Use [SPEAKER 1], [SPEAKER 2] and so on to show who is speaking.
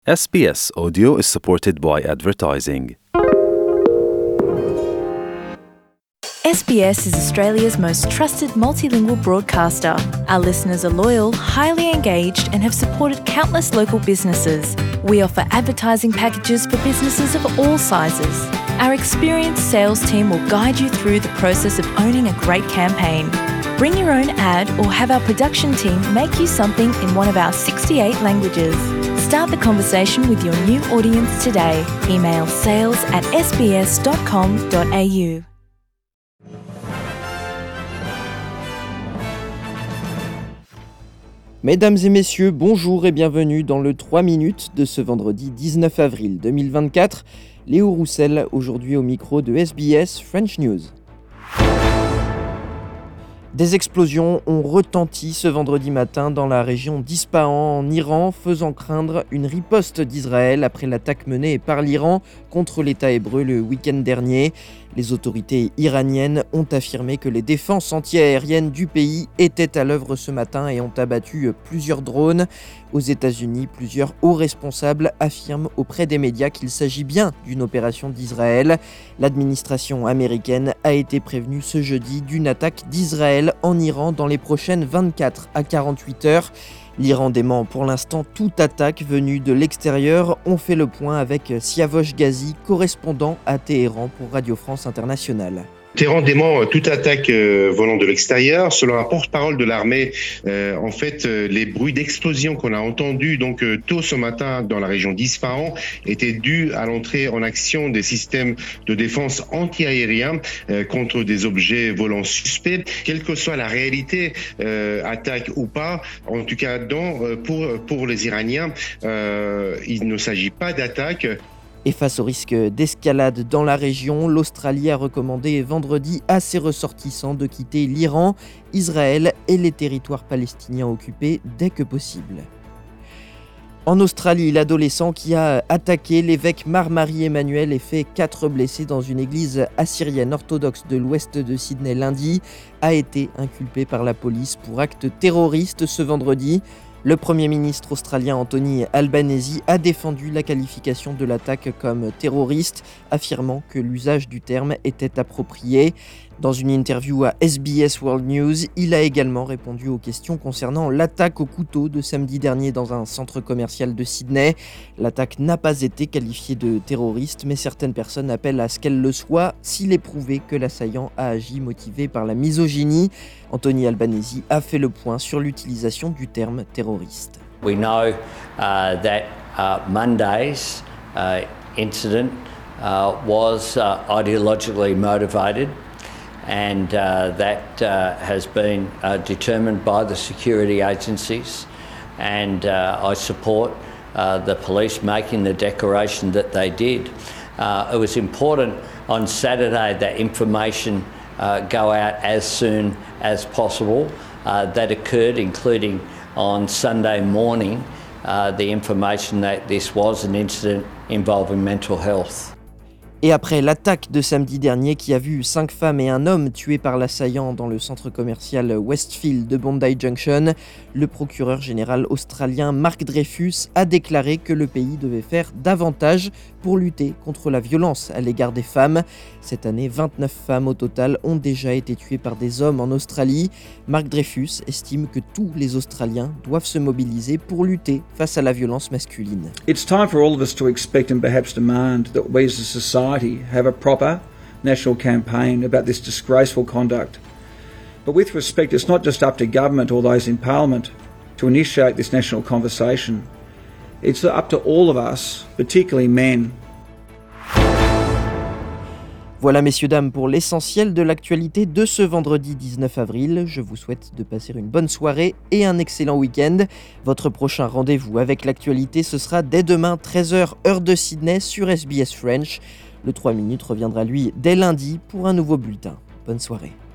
[SPEAKER 1] SBS Audio is supported by advertising.
[SPEAKER 2] SBS is Australia's most trusted multilingual broadcaster. Our listeners are loyal, highly engaged, and have supported countless local businesses. We offer advertising packages for businesses of all sizes. Our experienced sales team will guide you through the process of owning a great campaign. Bring your own ad or have our production team make you something in one of our 68 languages. Start the conversation with your new audience today. Email sales@sbs.com.au.
[SPEAKER 3] Mesdames et messieurs, bonjour et bienvenue dans le 3 minutes de ce vendredi 19 avril 2024. Léo Roussel, aujourd'hui au micro de SBS French News. Des explosions ont retenti ce vendredi matin dans la région d'Ispahan en Iran, faisant craindre une riposte d'Israël après l'attaque menée par l'Iran contre l'État hébreu le week-end dernier. Les autorités iraniennes ont affirmé que les défenses anti-aériennes du pays étaient à l'œuvre ce matin et ont abattu plusieurs drones. Aux États-Unis, plusieurs hauts responsables affirment auprès des médias qu'il s'agit bien d'une opération d'Israël. L'administration américaine a été prévenue ce jeudi d'une attaque d'Israël en Iran dans les prochaines 24 à 48 heures. L'Iran dément pour l'instant toute attaque venue de l'extérieur. On fait le point avec Siavosh Ghazi, correspondant à Téhéran pour Radio France Internationale.
[SPEAKER 4] Téhéran dément toute attaque venant de l'extérieur. Selon un porte-parole de l'armée, les bruits d'explosion qu'on a entendus tôt ce matin dans la région d'Ispahan étaient dus à l'entrée en action des systèmes de défense anti-aériens contre des objets volants suspects. Quelle que soit la réalité, attaque ou pas, en tout cas pour les Iraniens, il ne s'agit pas d'attaque.
[SPEAKER 3] Et face au risque d'escalade dans la région, l'Australie a recommandé vendredi à ses ressortissants de quitter l'Iran, Israël et les territoires palestiniens occupés dès que possible. En Australie, l'adolescent qui a attaqué l'évêque Marmari Emmanuel et fait 4 blessés dans une église assyrienne orthodoxe de l'ouest de Sydney lundi a été inculpé par la police pour acte terroriste ce vendredi. Le Premier ministre australien Anthony Albanese a défendu la qualification de l'attaque comme terroriste, affirmant que l'usage du terme était approprié. Dans une interview à SBS World News, il a également répondu aux questions concernant l'attaque au couteau de samedi dernier dans un centre commercial de Sydney. L'attaque n'a pas été qualifiée de terroriste, mais certaines personnes appellent à ce qu'elle le soit s'il est prouvé que l'assaillant a agi motivé par la misogynie. Anthony Albanese a fait le point sur l'utilisation du terme terroriste.
[SPEAKER 5] We know that Monday's incident was ideologically motivated. And that has been determined by the security agencies, and I support the police making the declaration that they did. It was important on Saturday that information go out as soon as possible. That occurred, including on Sunday morning, the information that this was an incident involving mental health.
[SPEAKER 3] Et après l'attaque de samedi dernier qui a vu 5 femmes et un homme tués par l'assaillant dans le centre commercial Westfield de Bondi Junction, le procureur général australien Mark Dreyfus a déclaré que le pays devait faire davantage pour lutter contre la violence à l'égard des femmes. Cette année, 29 femmes au total ont déjà été tuées par des hommes en Australie. Mark Dreyfus estime que tous les Australiens doivent se mobiliser pour lutter face à la violence masculine.
[SPEAKER 6] It's time for all of us to expect and perhaps demand that we as a society have a proper national campaign about this disgraceful conduct. But with respect, it's not just up to government or those in Parliament to initiate this national conversation. It's up to all of us, particularly men.
[SPEAKER 3] Voilà messieurs dames pour l'essentiel de l'actualité de ce vendredi 19 avril. Je vous souhaite de passer une bonne soirée et un excellent week-end. Votre prochain rendez-vous avec l'actualité, ce sera dès demain 13h heure de Sydney sur SBS French. Le 3 minutes reviendra lui dès lundi pour un nouveau bulletin. Bonne soirée.